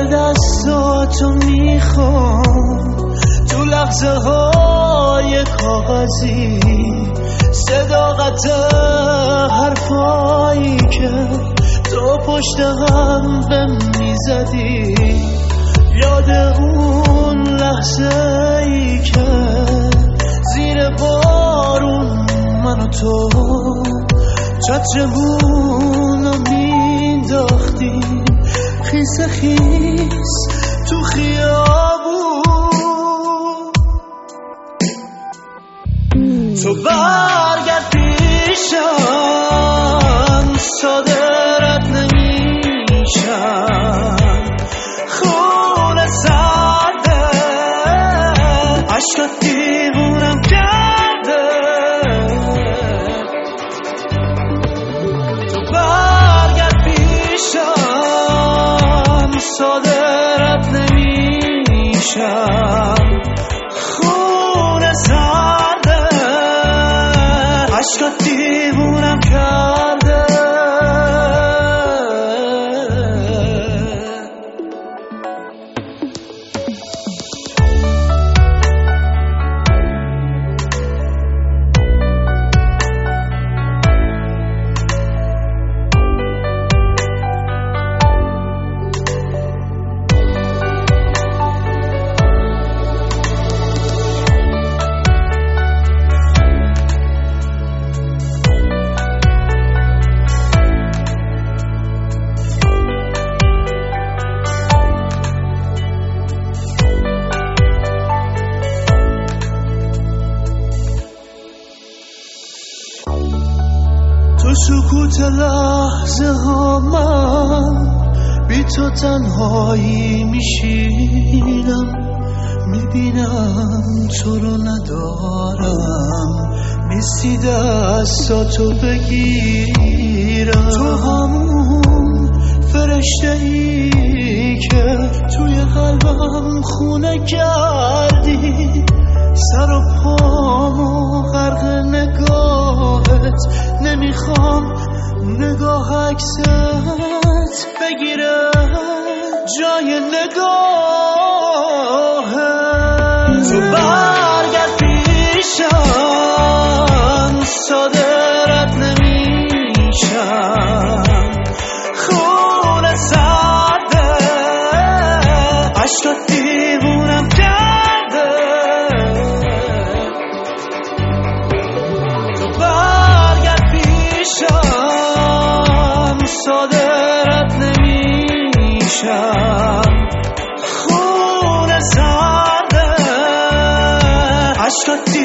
دستاتو میخوام تو لحظه های کاغذی، صداقت حرفایی که تو پشت هم بهم میزدی، یاد اون لحظه ای که زیر بارون من و تو چترمونو مینداختیم خیس خیس تو خیابون. تو برگرد پیشم، صادرت نمیشم، خونه سرده عشقت دیوونم کرده. تو برگرد پیشم، صادرت نمیشم، خونه سرده عشقت دیوونم کرده. تو سکوت لحظه ها من بی تو تنهایی میشینم، میبینم تو رو ندارم، نیستی دستاتو بگیرم. تو همون فرشته ای که توی قلبم خونه کردی، سر و پامو غرق نگاهت، نمیخوام نگاه عکست بگیره جای نگاهت. تو برگرد پیشم، صادرت نمیشم، خونه سرده عشقت دیوونم کرده. تو برگرد پیشم، صادرت نمیشم، خونه سرده عشقت